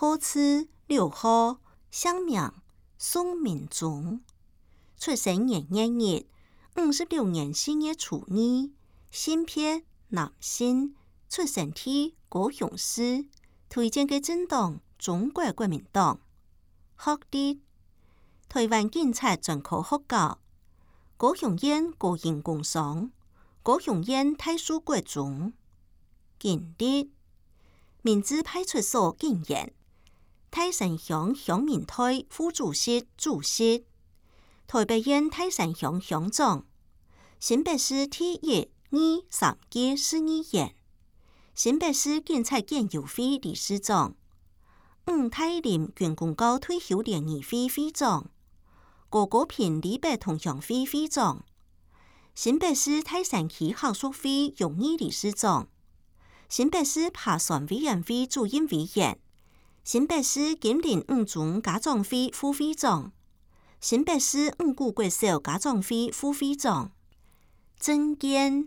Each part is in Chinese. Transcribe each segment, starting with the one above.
好吃6号，乡名宋明宗，出生年1月56年4月初2，性别男性，出生地高雄市，推荐嘅政党中国國民黨。學歷台灣警察專科學校，高雄縣高研工商，高雄縣太書國中。經歷民治派出所警員，泰山鄉鄉民會副主席、主席，台北縣泰山鄉鄉長，新北市第1、2、3屆市議員，新北市警察檢驗會理事長，泰林軍公教退休聯誼會會長，高高屏李白同鄉會會長，新北市泰山區學術會榮譽理事長，新北市爬山委員會主任委員，新北市金陵五中家長會副會長，新北市五股國小家長會副會長。政見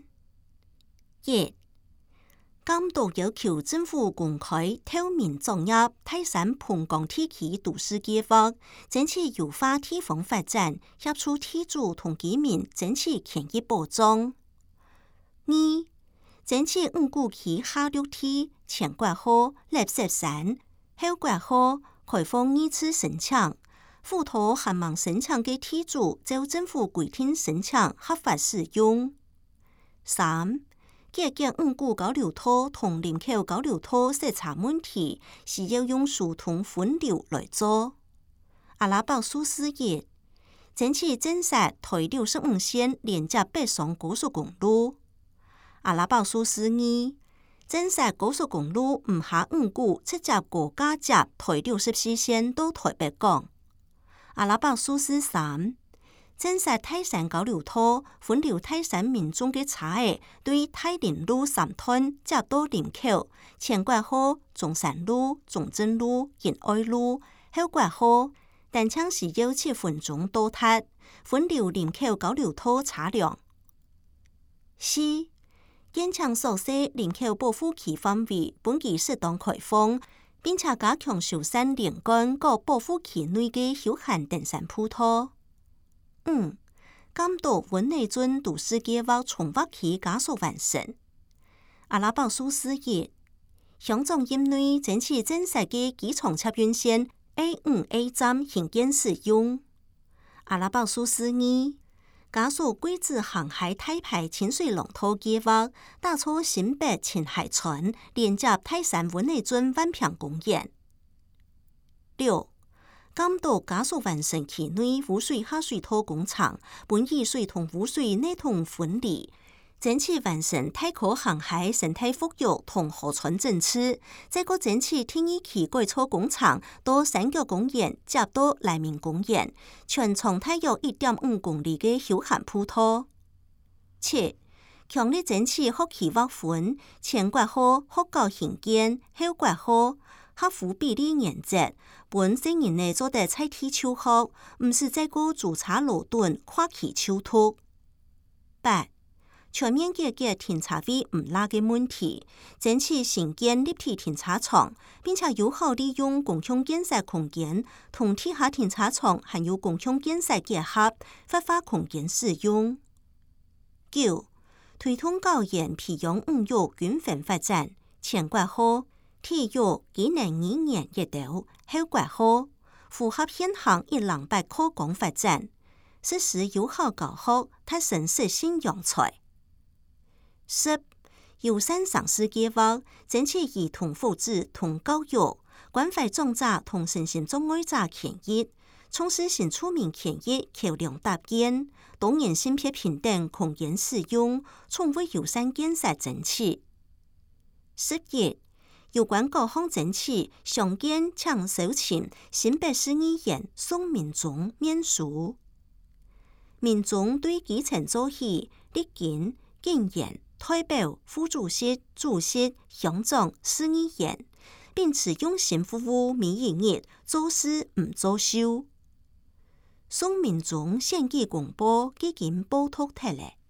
1，監督要求政府公開透明作業泰山澎江地區都市計劃，爭取優化地方發展，協助地主同居民爭取權益保障。2，爭取五股區下綠地前括號垃圾山後括號開放2次申請，輔導渴望申請嘅地主就政府規定申請合法使用。3，解決五股交流道同林口交流道塞車問題，需要用疏通分流來做。阿拉伯數4頁，爭取建設台65線連接北上高速公路。阿拉伯數42，建設高速公路唔下五股，直接高架接台64線到台北港。阿拉伯數4 3，建設泰山交流道，分流泰山民眾嘅車嘅對泰林路3段接到林口，前括號中山路、中正路、仁愛路，後括號單程需要7分鐘到達，分流林口交流道車輛。4，建廠所涉林口保護區範圍本期適當開放，並且加強修繕連桿和保護區內嘅休閒登山鋪頭。5，監督溫內圳都市計劃從北區加速完成。阿拉伯數4頁，鄉長任內爭取建設嘅機場捷運線 A5A 站興建使用。阿拉伯數4 2，加速桂子航海大排清水龍頭計劃，打造新北青海村連接泰山溫內圳萬平公園。6，監督加速完成區內污水下水道工程，本雨水同污水內同分離，爭取完成泰科航海生態復育同河川政策，再個爭取第2期改造工程到三角公園接到黎明公園，全長大約1.5公里嘅休閒鋪頭。7，強烈爭取學期劃分，前括號學校興建，後括號合乎比例原則，本4年內做得菜地秋學，唔是再個註冊勞頓跨期秋讀。8，全面解決停車位唔拉嘅問題，爭取興建立體停車場，並且有效利用共享建設空間，同地下停車場還有共享建設結合，發揮空間使用。9，推動教研培養5育均衡發展，前括號體育技能2年一導，後括號符合現行一郎百課綱發展，實施有效教學，提升適性揚才。10，優先嘗試計劃，爭取兒童福祉同教育，關懷長者同身心障礙者權益，從事新出名權益橋梁搭建，多元性別平等空間使用，從未優先建設爭取。11，有關各項爭取，詳見請收請新北市議員宋明宗面書。民眾對基層做起，歷經警員、代表、副主席、主席、鄉長、市議員，並持用心服務每一日，做事唔作秀。宋明宗獻給公報基金報託體例。